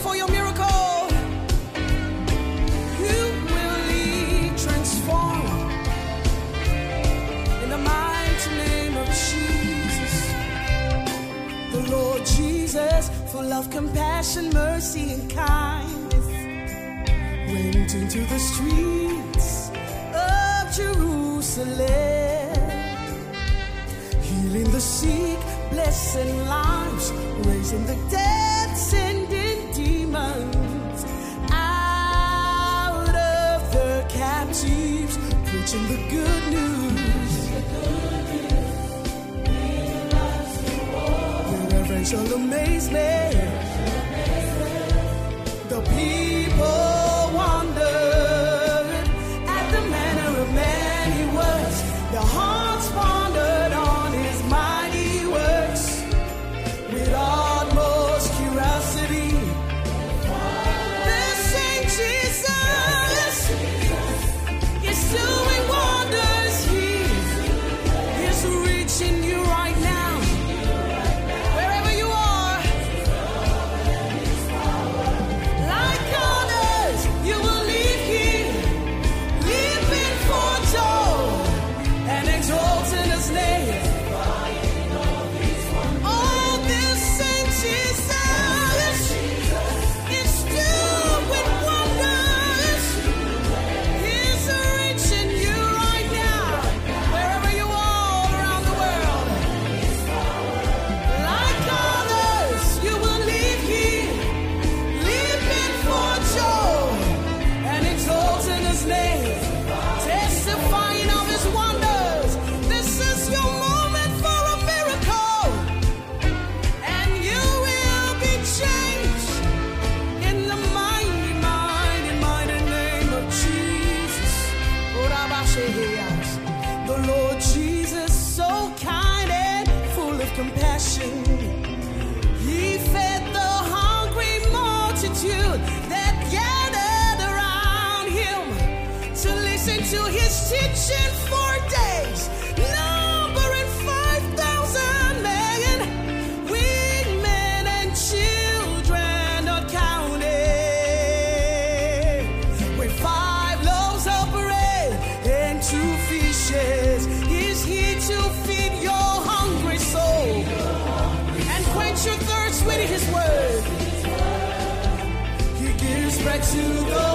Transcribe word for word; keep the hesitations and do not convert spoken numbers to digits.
for your miracle. You will be transformed in the mighty name of Jesus. The Lord Jesus, full of compassion, mercy, and kindness, went into the streets of Jerusalem, healing the sick, blessing lives, raising the dead, sending demons out of the captives, preaching the good news. With reverential amazement, the people wondered at the manner of man he was. Their hearts pondered on his mighty works with utmost curiosity. The same Jesus is doing wonders. He is reaching you right now, wherever you are. Like others, you will leave here, leaping for joy and exalting his name. Oh, this same Jesus is doing wonders. He's reaching you right now, wherever you are around the world. Like others, you will leave here, leaping for joy and exalting his name, testifying of his wonders. This is your moment for a miracle, and you will be changed in the mighty, mighty, mighty name of Jesus. The Lord Jesus, so kind and full of compassion, he fed the hungry multitude that gathered around him to listen to his teaching for days, numbering five thousand men, women and children not counted, with five loaves of bread and two fishes. Is he to feed your hungry soul and quench your thirst with his word? He gives bread to the